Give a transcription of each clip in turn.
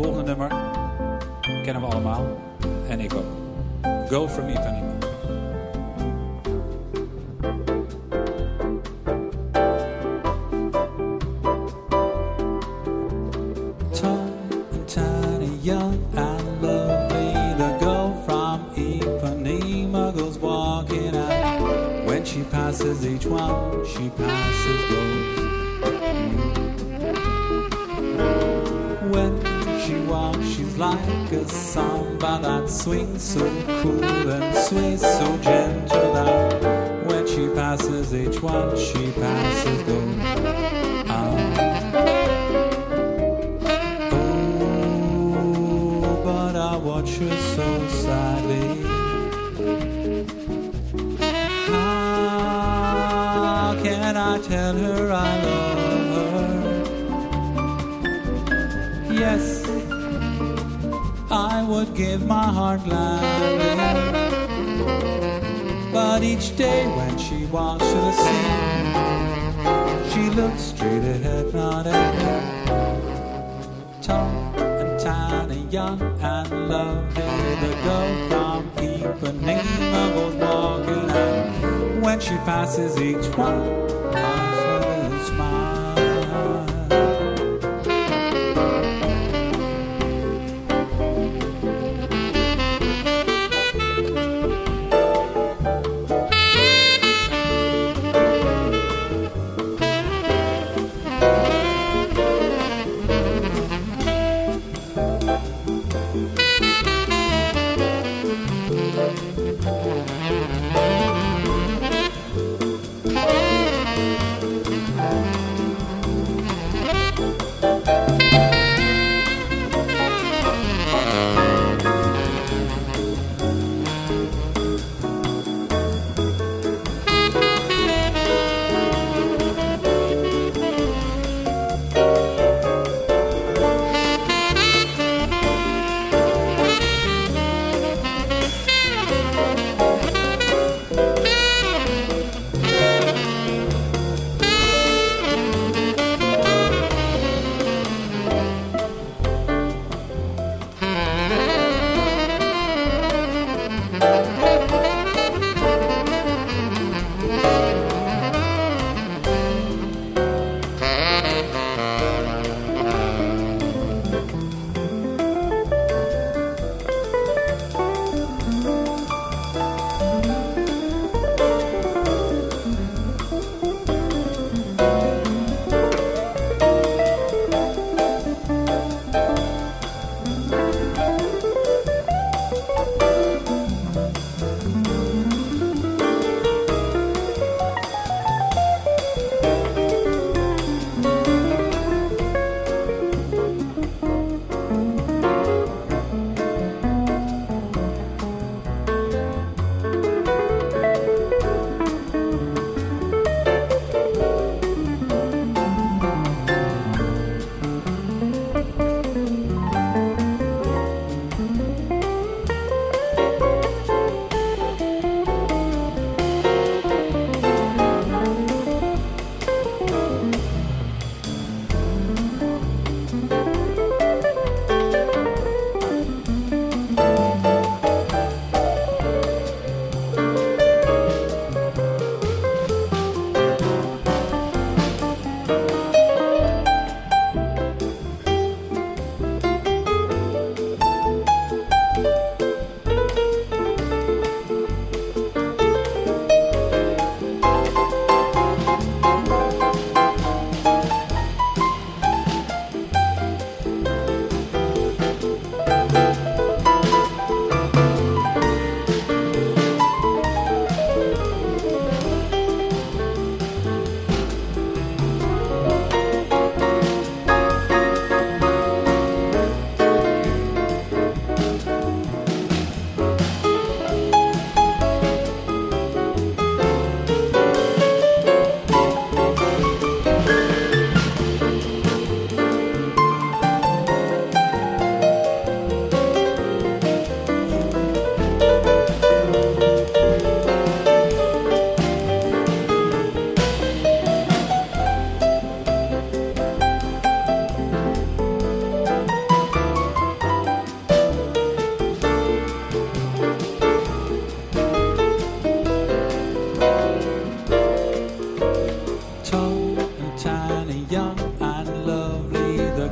volgende nummer kennen we allemaal. En ik ook. Go From Ipanema. Tall and tiny, young and lovely, the girl from Ipanema goes walking out. When she passes each one, she passes goes. When she walks, she's like a samba that swings so cool and sways so gentle that when she passes each one, she passes goes. Oh, but I watch her so sadly. How can I tell her I love her? Yes, I would give my heart gladly, but each day when she walks to the sea, she looks straight ahead, not at me. Tall and tiny, young and lovely, the girl from Ipanema goes walking out. When she passes each one, eyes with a smile.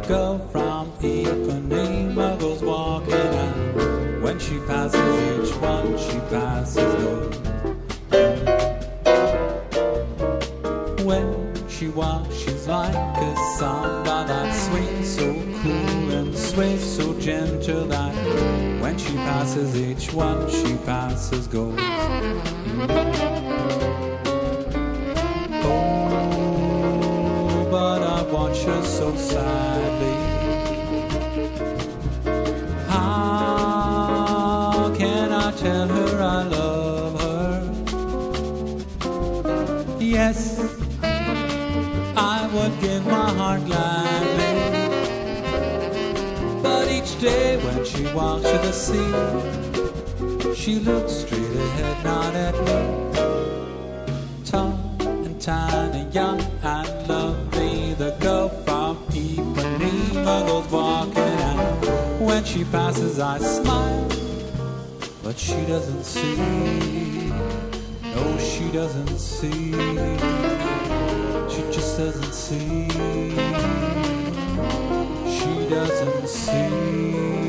girl from Ipanema goes walking, and when she passes each one, she passes gold. When she walks, she's like a samba that swings so cool and sways so gentle that when she passes each one, she passes gold. Oh, but I watch her so sadly. How can I tell her I love her? Yes, I would give my heart gladly, but each day when she walks to the sea, she looks straight ahead, not at me. Tall and tiny, young and lovely, the girl from Ipanema goes walking, and when she passes I smile, but she doesn't see. No, she doesn't see. She just doesn't see. She doesn't see.